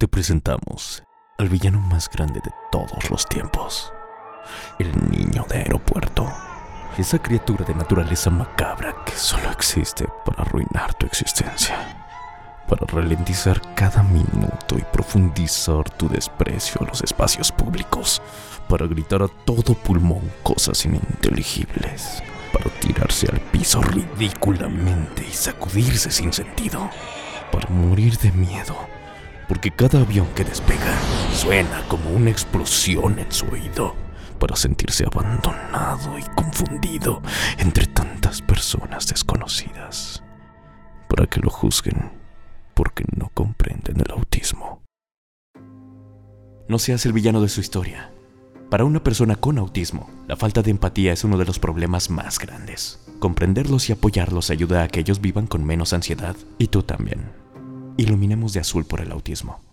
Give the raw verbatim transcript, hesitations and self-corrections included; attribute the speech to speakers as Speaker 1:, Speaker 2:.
Speaker 1: Te presentamos al villano más grande de todos los tiempos, el niño de aeropuerto. Esa criatura de naturaleza macabra que solo existe para arruinar tu existencia, para ralentizar cada minuto y profundizar tu desprecio a los espacios públicos, para gritar a todo pulmón cosas ininteligibles, para tirarse al piso ridículamente y sacudirse sin sentido, para morir de miedo, porque cada avión que despega suena como una explosión en su oído, para sentirse abandonado y confundido entre tantas personas desconocidas, para que lo juzguen porque no comprenden el autismo. No seas el villano de su historia. Para una persona con autismo, la falta de empatía es uno de los problemas más grandes. Comprenderlos y apoyarlos ayuda a que ellos vivan con menos ansiedad, y tú también. Iluminemos de azul por el autismo.